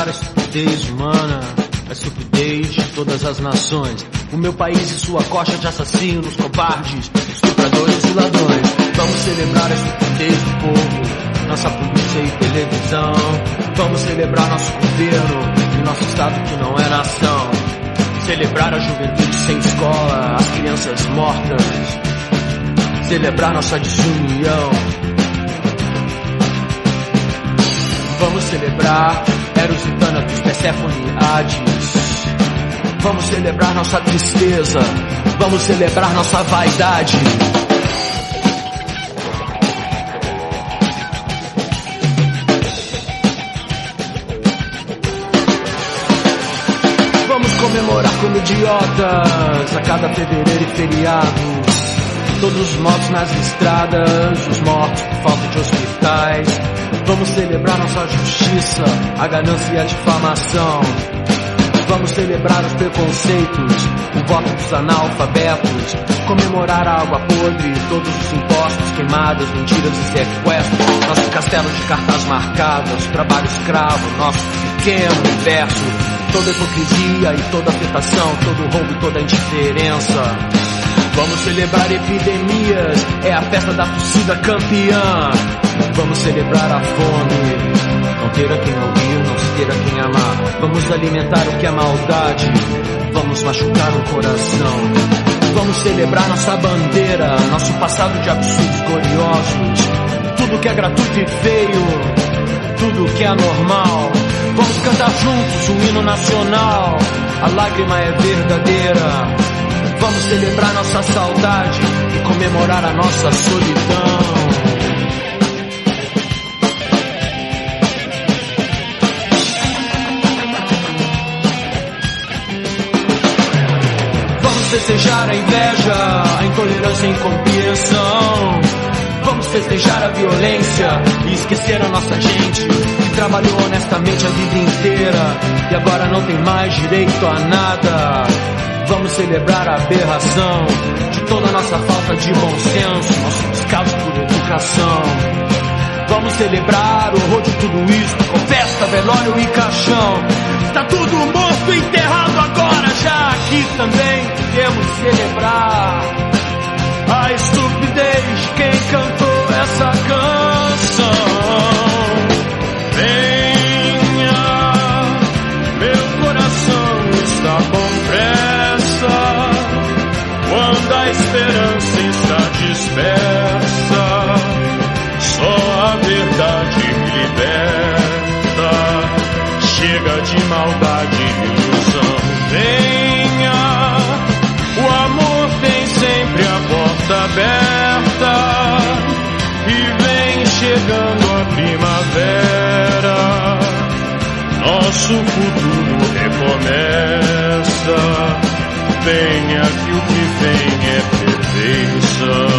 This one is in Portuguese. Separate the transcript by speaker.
Speaker 1: celebrar a estupidez humana, a estupidez de todas as nações. O meu país e sua coxa de assassinos, covardes, estupradores e ladrões. Vamos celebrar a estupidez do povo, nossa polícia e televisão. Vamos celebrar nosso governo e nosso estado que não é nação. Celebrar a juventude sem escola, as crianças mortas. Celebrar nossa desunião. Vamos celebrar Eros e Thanatos, Perséfone e Hades. Vamos celebrar nossa tristeza. Vamos celebrar nossa vaidade. Vamos comemorar como idiotas a cada fevereiro e feriado. Todos os mortos nas estradas, os mortos por falta de hospitais. Vamos celebrar nossa justiça, a ganância e a difamação. Vamos celebrar os preconceitos, o voto dos analfabetos. Comemorar a água podre, todos os impostos, queimadas, mentiras e sequestros. Nosso castelo de cartas marcadas, trabalho escravo, nosso pequeno universo. Toda hipocrisia e toda afetação, todo roubo e toda indiferença. Vamos celebrar epidemias, é a festa da torcida campeã. Vamos celebrar a fome, não ter a quem ouvir, não se ter a quem amar. Vamos alimentar o que é maldade, vamos machucar o coração. Vamos celebrar nossa bandeira, nosso passado de absurdos gloriosos. Tudo que é gratuito e feio, tudo que é anormal. Vamos cantar juntos um hino nacional, a lágrima é verdadeira. Vamos celebrar nossa saudade e comemorar a nossa solidão. Vamos festejar a inveja, a intolerância e a incompreensão. Vamos festejar a violência e esquecer a nossa gente que trabalhou honestamente a vida inteira e agora não tem mais direito a nada. Vamos celebrar a aberração de toda a nossa falta de bom senso, nosso descaso por educação. Vamos celebrar o horror de tudo isso, com festa, velório e caixão. Está tudo morto e enterrado agora, já aqui também podemos celebrar a estupidez de quem cantou essa canção. Venha, meu coração está com pressa, quando a esperança está dispersa, só a verdade me liberta. Chega de maldade e ilusão. Venha, o amor tem sempre a porta aberta, e vem chegando a primavera, nosso futuro recomeça. Venha que o que vem é perfeição.